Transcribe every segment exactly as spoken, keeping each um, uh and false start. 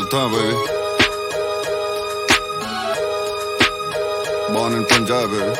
Uptown, baby. Born in Punjab, baby.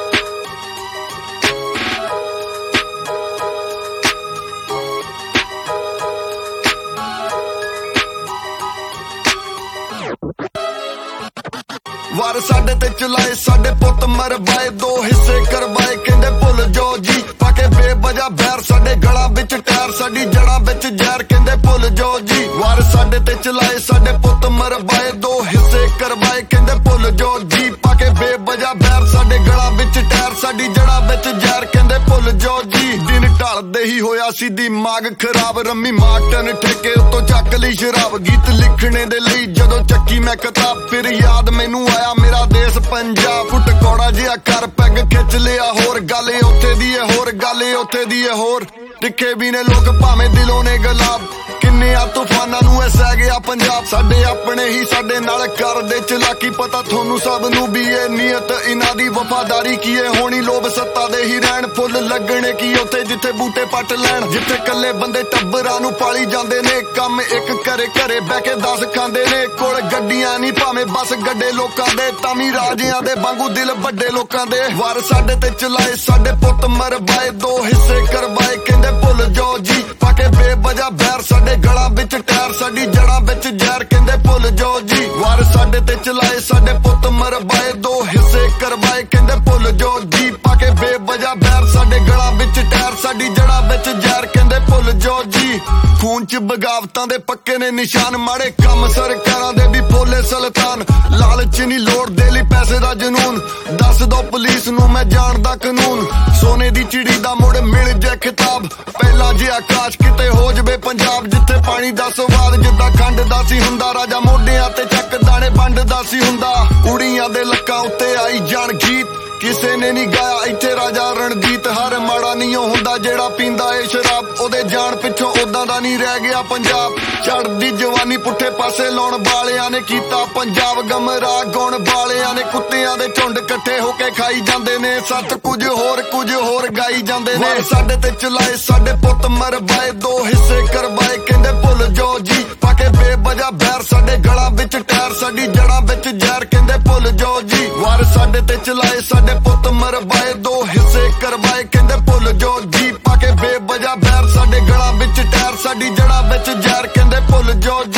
वार साडे ते चलाए साडे पुत मरवाए दो हिस्से करवाए कहंदे भुल जाओ जी पाके बेवजह बैर साडे गलां विच टैर साडी जड़ां विच जहर कहंदे भुल जाओ जी वार साडे ते चलाए साडे पुत मरवाए दो हिस्से करवाए कहंदे भुल जाओ जी पाके बेवजह बैर साडे गलां विच टैर साडी जड़ां विच जहर कहंदे भुल जाओ जी दिन ढलदे ही होया सी दिमाग खराब रम्मी मार्टन ठेके उत्तों चक लई शराब गीत लिखने दे लई जदों चक्की मैं किताब फिर याद मैनू आया मेरा देश पंजाब फुट कौड़ा जिहा कर पैग खिच लिया होर गल उत्थे दी है होर गल उत्थे दी है होर टिके भी ने लोग भावें दिलों ने गुलाब किन्ने आ तूफानां नूं ऐ सह गया पंजाब साडे अपने ही साडे नाल करदे चलाकी पता थोनू सब नूं भी ए नीयत इन्हां दी वफादारी की है होनी लोभ सत्ता दे ही रहण फुੱਲ लगणे की उत्थे जिथे बूटे पट लैण जिथे कल्ले बंदे टब्बरां नूं पाली जांदे ने काम एक घरे घरे बैठ के दस खांदे ने कोल गड्डियां नहीं भावें बस गड्डे लोकां दे तामी राजियां दे वांगू दिल वड्डे लोकां दे वार साडे ते चलाए साडे पुत मरवाए दो हिस्से करवाए कहंदे भुल जाओ जी पाके बेवजह बैर साडे गलां विच टैर साडी जड़ां विच जहर कहंदे भुल जाओ जी वार साडे ते चलाए साडे पुत मरवाए दो हिस्से करवाए कहंदे भुल जाओ जी पाके बेवजह बैर साडे गलां विच टैर साडी जड़ां विच जहर कहंदे भुल जाओ जी खून च बगावतां दे पक्के ने निशान माड़े काम सरकारां दे भी भोले सुल्तान लालच नहीं लोड़ दे लई पैसे दा जनून दस दो पुलिस नूं मैं जानदा कानून सोने दी चिड़ी दा मुड़ मिल जाए खिताब पहला जे आकाश किते हो जवे पंजाब जिथे पानी दा स्वाद जिद्दां खंड दा सी हुंदा राजा मोढियां ते चक दाणे वंडदा सी हुंदा कुड़ियां दे लक्कां उत्ते आई जाण गीत किसे ने नहीं गाया इत्थे राजा रणजीत हर माड़ा नहीं हुंदा जेड़ा पींदा ए शराब ओदे जान पिछों उदां दा नहीं रह गया पंजाब चढ़दी जवानी पुट्ठे पासे लाउण वालियां ने कीता पंजाब गमराह गौण वालियां ने कुत्तियां दे झुंड इकट्ठे होके खाई जांदे ने सत कुछ होर कुछ होर गाई जांदे ने साडे ते चलाए साडे पुत मरवाए दो हिस्से करवाए कहंदे भुल जाओ जी पाके बेवजह बैर साडे गलां विच टैर साडी जड़ां विच जहर कहंदे भुल जाओ जी वार साडे ते चलाए साडे पुत मरवाए दो हिस्से करवाए कहंदे भुल जाओ जी पाके बेवजह बैर साडे गलां विच टैर साडी जड़ां विच जहर कहंदे भुल जाओ।